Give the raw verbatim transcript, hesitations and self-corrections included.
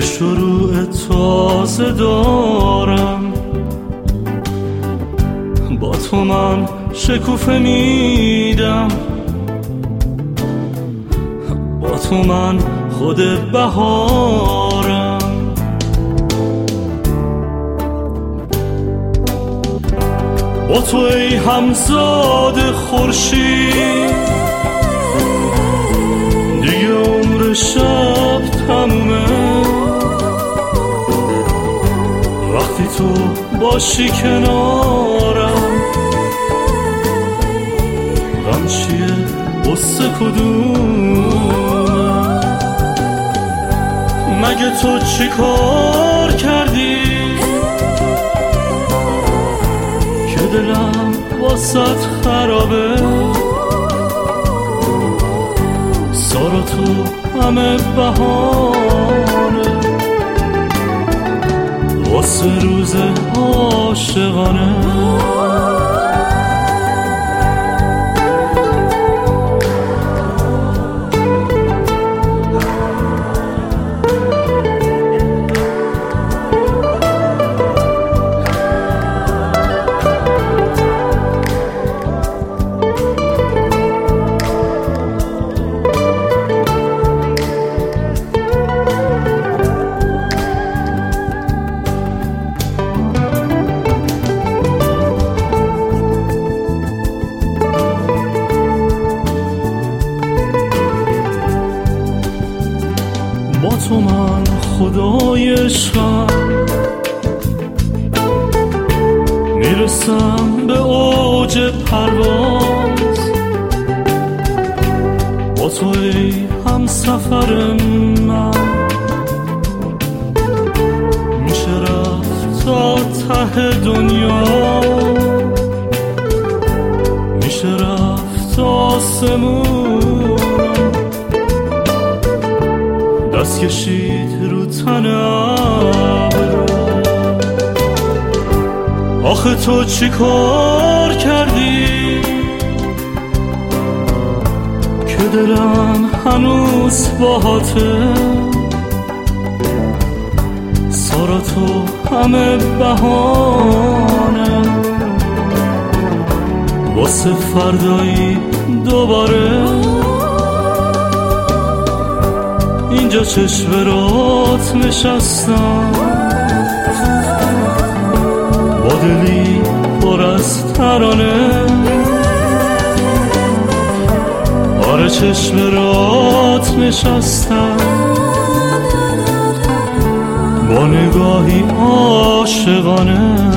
شروع تازه دارم، با تو من شکوفه میدم، با تو من خود بهارم. با تو ای همزاد خورشید دیگه عمر شب تمومه، وقتی تو باشی کنارم. غم چیه قصه کدومه؟ مگه تو چی کار کردی که دلم واسط خرابه؟ سارا تو همه بهانه واسه روز عاشقانه. با تو من خدای عشقم، میرسم به اوج پرواز. با تو ای همسفر من، میشه رفت تا ته دنیا، میشه رفت تا آسمون، دست کشید رو تن ابرا. آخه تو چی کار کردی که دلم هنوز باهاته؟ سارا تو همه بهانه واسه فردایی دوباره. اینجا چشم رات نشستم با دلی پر از ترانه. آره چشم رات نشستم با نگاهی عاشقانه.